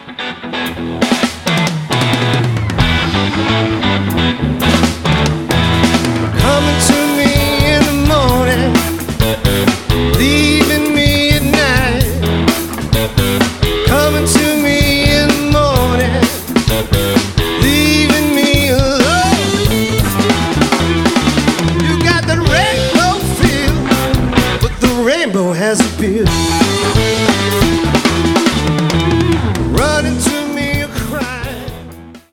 Coming to me in the morning, leaving me at night. Coming to me in the morning, leaving me alone. You got that rainbow feel, but the rainbow has appeared.